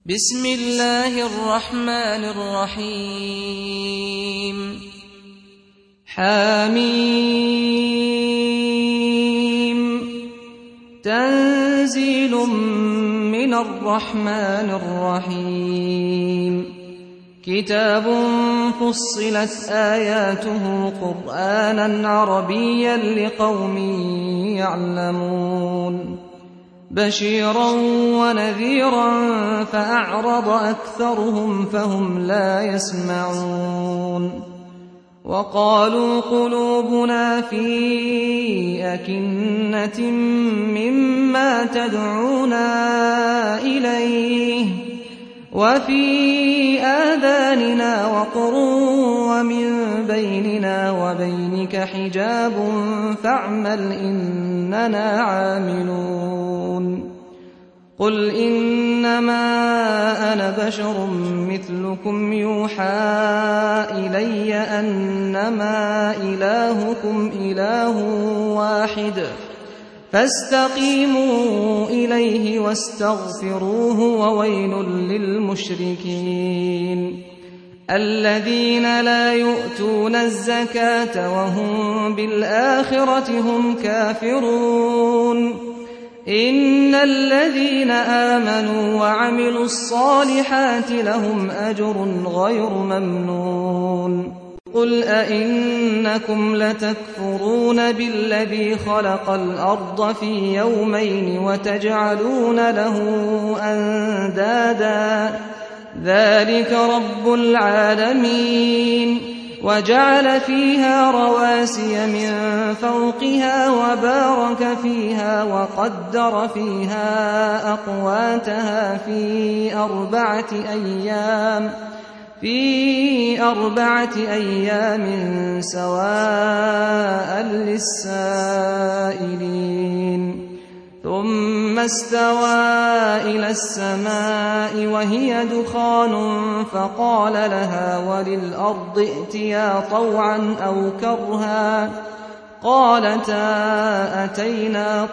بسم الله الرحمن الرحيم حميم تنزيل من الرحمن الرحيم كتاب فصلت آياته قرآنا عربيا لقوم يعلمون بشيرا ونذيرا فأعرض أكثرهم فهم لا يسمعون وقالوا قلوبنا في أكنة مما تدعونا إليه وفي آذاننا وقر ومن بيننا وبينك حجاب فاعمل إننا عاملون قل إنما أنا بشر مثلكم يوحى إلي أنما إلهكم إله واحد فاستقيموا إليه واستغفروه وويل للمشركين الذين لا يؤتون الزكاة وهم بالآخرة هم كافرون إن الذين آمنوا وعملوا الصالحات لهم أجر غير ممنون قل أئنكم لتكفرون بالذي خلق الأرض في يومين وتجعلون له أندادا ذلك رب العالمين وجعل فيها رواسي من فوقها وبارك فيها وقدر فيها أقواتها في أربعة أيام سواء للسائلين ثم استوى إلى السماء وهي دخان فقال لها وللأرض ائتيا طوعا أو كرها قالتا أتينا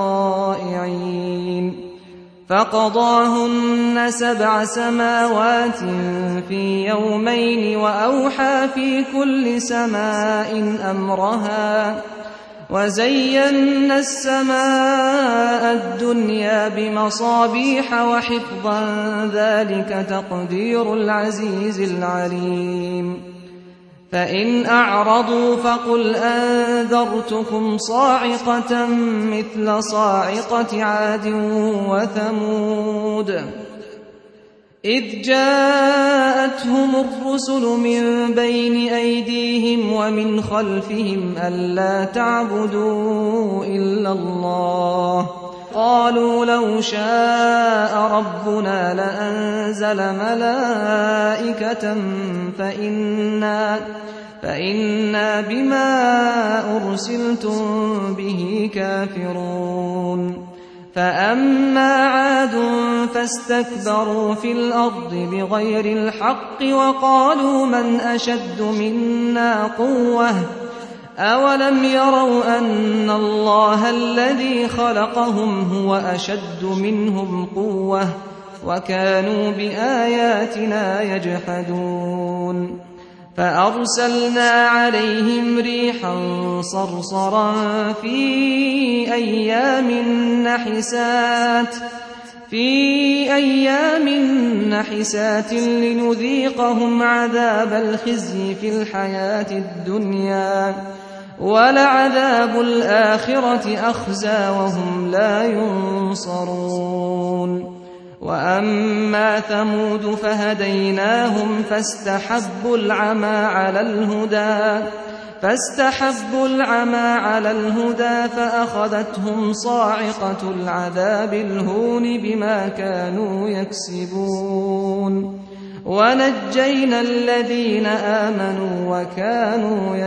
طائعين فقضاهن 7 سماوات في يومين وأوحى في كل سماء أمرها وزينا السماء الدنيا بمصابيح وحفظا ذلك تقدير العزيز العليم فإن أعرضوا فقل أنذرتكم صاعقة مثل صاعقة عاد وثمود إذ جاءتهم الرسل من بين أيديهم ومن خلفهم ألا تعبدوا إلا الله قالوا لو شاء ربنا لأنزل ملائكة فإنا بما أرسلتم به كافرون فأما عاد فاستكبروا في الأرض بغير الحق وقالوا من أشد منا قوة أولم يروا أن الله الذي خلقهم هو أشد منهم قوة وكانوا بآياتنا يجحدون فأرسلنا عليهم ريحا صرصرا في أيام نحسات لنذيقهم عذاب الخزي في الحياة الدنيا ولعذاب الآخرة أخزى وهم لا ينصرون وأما ثمود فهديناهم فاستحبوا العمى على الهدى فأخذتهم صاعقة العذاب الهون بما كانوا يكسبون ونجينا الذين آمنوا وكانوا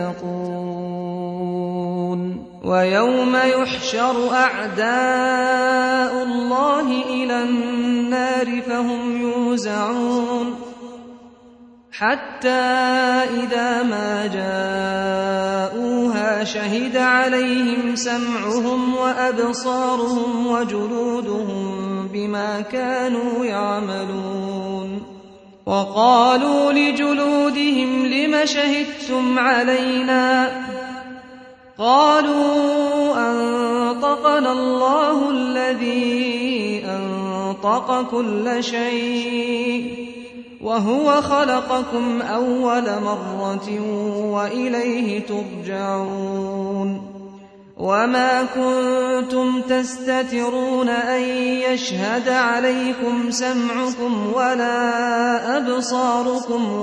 يتقون ويوم يحشر أعداء الله إلى النار فهم يوزعون حتى إذا ما جاءوها شهد عليهم سمعهم وأبصارهم وجلودهم بما كانوا يعملون. وقالوا لجلودهم لم شهدتم علينا؟ قالوا أنطقنا الله الذي أنطق كل شيء وهو خلقكم أول مرة وإليه ترجعون. وما كنتم تستترون أن يشهد عليكم سمعكم ولا أبصاركم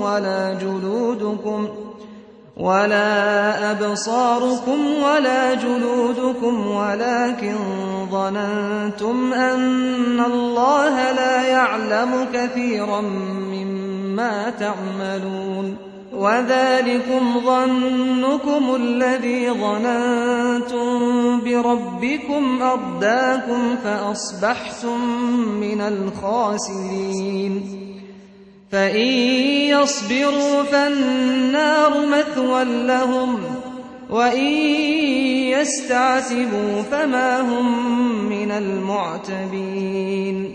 ولا جلودكم ولكن ظننتم أن الله لا يعلم كثيرا مما تعملون. وذلكم ظنكم الذي ظننتم بربكم أرداكم فأصبحتم من الخاسرين. فإن يصبروا فالنار مثوى لهم وإن يستعتبوا فما هم من المعتبين.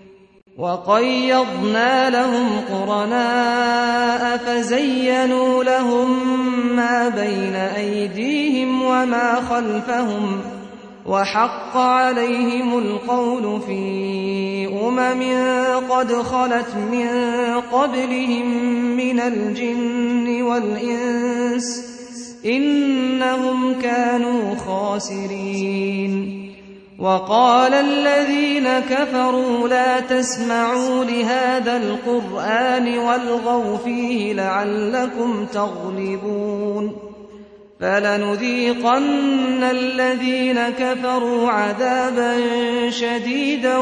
وقيضنا لهم قرناء فزينوا لهم ما بين أيديهم وما خلفهم وحق عليهم القول في قد خلت من قبلهم من الجن والإنس إنهم كانوا خاسرين. وقال الذين كفروا لا تسمعوا لهذا القرآن والغوا فيه لعلكم تغلبون. فلنذيقن الذين كفروا عذابا شديدا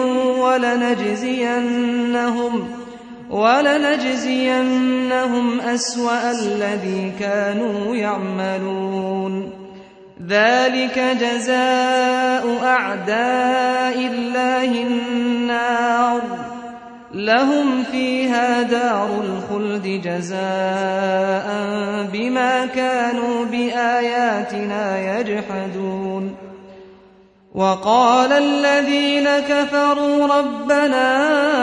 ولنجزينهم أسوأ الذي كانوا يعملون. ذلك جزاء أعداء الله النار لهم فيها دار الخلد جزاء بما كانوا بآياتنا يجحدون. وقال الذين كفروا ربنا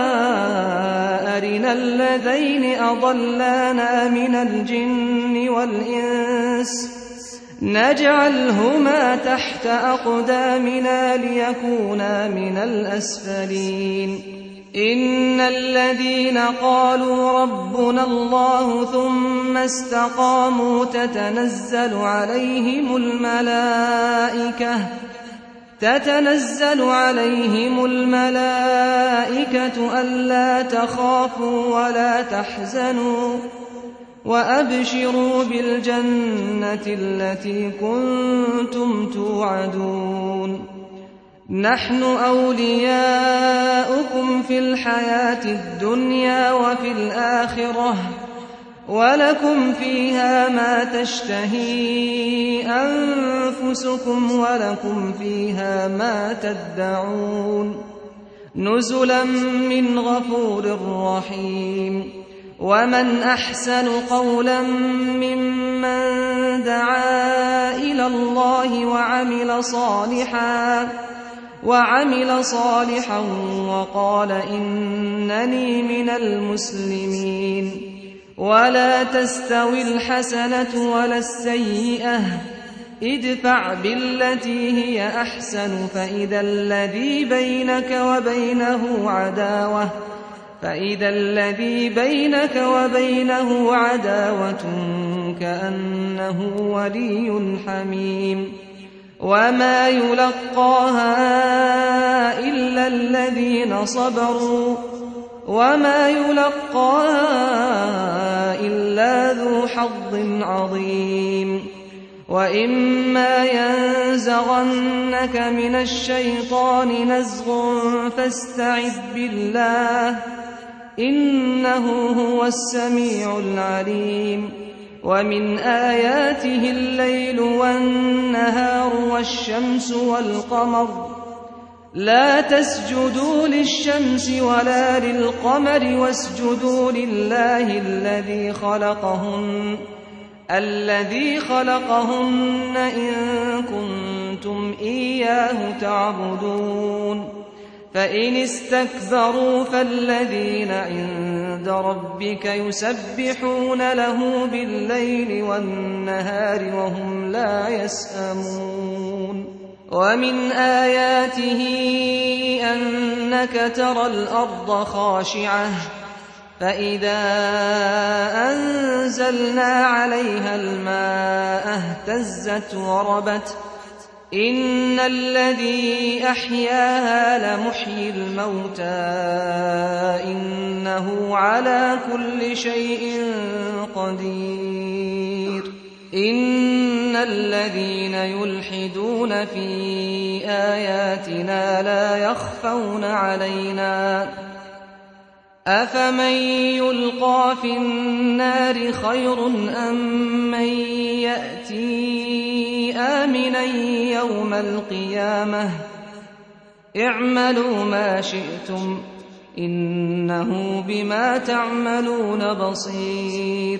أرنا الذين أضلانا من الجن والإنس نجعلهما تحت أقدامنا ليكونا من الأسفلين. إن الذين قالوا ربنا الله ثم استقاموا تتنزل عليهم الملائكة ألا تخافوا ولا تحزنوا وأبشروا بالجنة التي كنتم توعدون. نحن أولياؤكم في الحياة الدنيا وفي الآخرة ولكم فيها ما تشتهي أنفسكم ولكم فيها ما تدعون نزلا من غفور رحيم. ومن أحسن قولا ممن دعا إلى الله وعمل صالحا وقال إنني من المسلمين. ولا تستوي الحسنة ولا السيئة ادفع بالتي هي أحسن فإذا الذي بينك وبينه عداوة كأنه ولي حميم. وما يلقاها إلا الذين صبروا وما يلقاها إلا ذو حظ عظيم. وإما ينزغنك من الشيطان نزغ فاستعذ بالله إنه هو السميع العليم. ومن آياته الليل والنهار والشمس والقمر لا تسجدوا للشمس ولا للقمر واسجدوا لله الذي خلقهن إن كنتم إياه تعبدون. فإن استكبروا فالذين عند ربك يسبحون له بالليل والنهار وهم لا يسأمون ومن آياته أنك ترى الأرض خاشعة فإذا أنزلنا عليها الماء اهتزت وربت إن الذي أحياها لمحيي الموتى إنه على كل شيء قدير إن الذين يلحدون في آياتنا لا يخفون علينا أفمن يلقى في النار خير أم من يأتي آمنا يوم القيامة اعملوا ما شئتم إنه بما تعملون بصير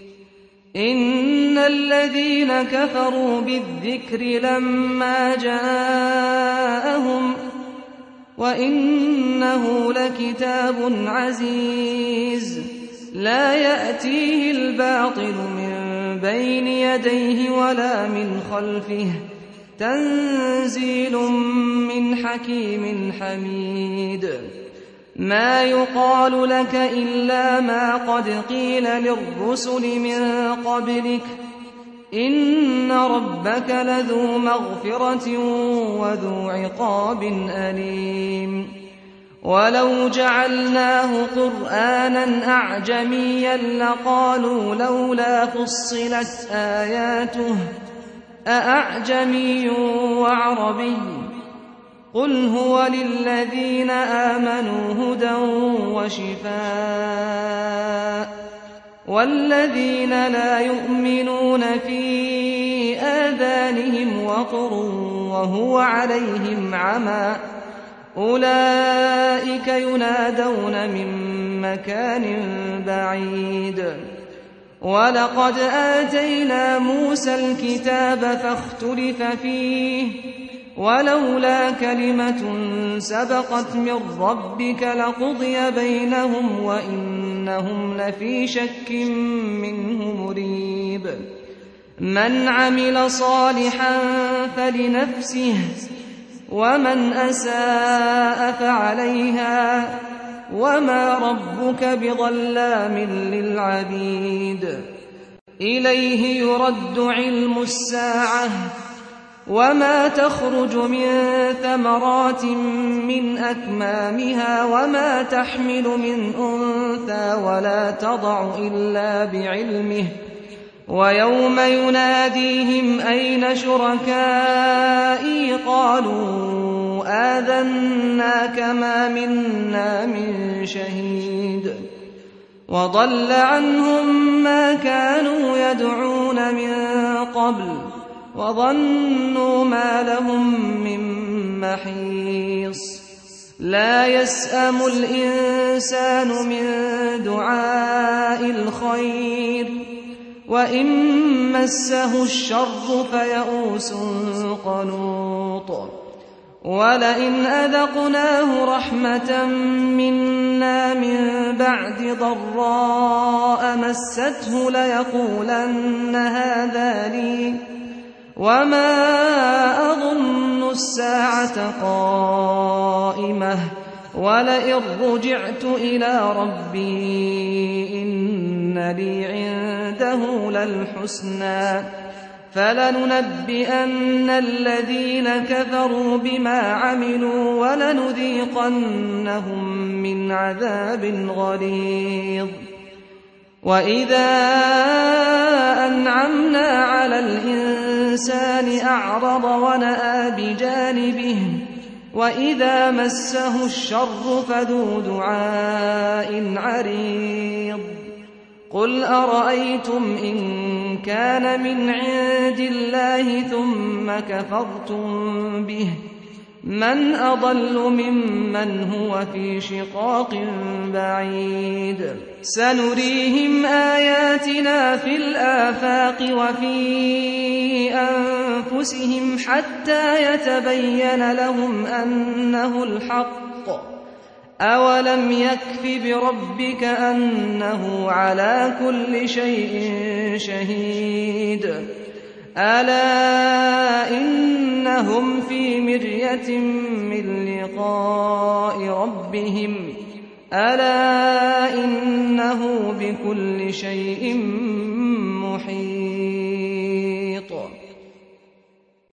إن الذين كفروا بالذكر لما جاءهم وإنه لكتاب عزيز لا يأتيه الباطل من بين يديه ولا من خلفه تنزيل من حكيم حميد ما يقال لك إلا ما قد قيل للرسل من قبلك إن ربك لذو مغفرة وذو عقاب أليم ولو جعلناه قرآنا أعجميا لقالوا لولا فصلت آياته أأعجمي وعربي قل هو للذين آمنوا هدى وشفاء والذين لا يؤمنون في آذانهم وقر وهو عليهم عمى أولئك ينادون من مكان بعيد ولقد آتينا موسى الكتاب فاختلف فيه ولولا كلمة سبقت من ربك لقضي بينهم وإنهم لفي شك منه مريب من عمل صالحا فلنفسه ومن أساء فعليها وما ربك بظلام للعبيد إليه يرد علم الساعة وما تخرج من ثمرات من أكمامها وما تحمل من أنثى ولا تضع إلا بعلمه ويوم يناديهم أين شركائي قالوا آذناك ما منا من شهيد وضل عنهم ما كانوا يدعون من قبل وظنوا ما لهم من محيص لا يسأم الإنسان من دعاء الخير وإن مسه الشر فيئوس قنوط ولئن أذقناه رحمة منا من بعد ضراء مسته ليقولن هذا لي وما أظن الساعة قائمة ولئن رجعت إلى ربي إن لي عنده للحسنى فلننبئن الذين كفروا بما عملوا ولنذيقنهم من عذاب غليظ وإذا أنعمنا على الإنسان أعرض ونأى بجانبه وإذا مسه الشر فذو دعاء عريض قل أرأيتم إن كان من عند الله ثم كفرتم به من أضل ممن هو في شقاق بعيد سنريهم آياتنا في الآفاق وفي أنفسهم حتى يتبين لهم أنه الحق أَوَلَمْ يَكْفِ بِرَبِّكَ أَنَّهُ عَلَىٰ كُلِّ شَيْءٍ شَهِيدٌ أَلَا إِنَّهُمْ فِي مِرْيَةٍ مِّن لِّقَاءِ رَبِّهِمْ أَلَا إِنَّهُ بِكُلِّ شَيْءٍ مُّحِيطٌ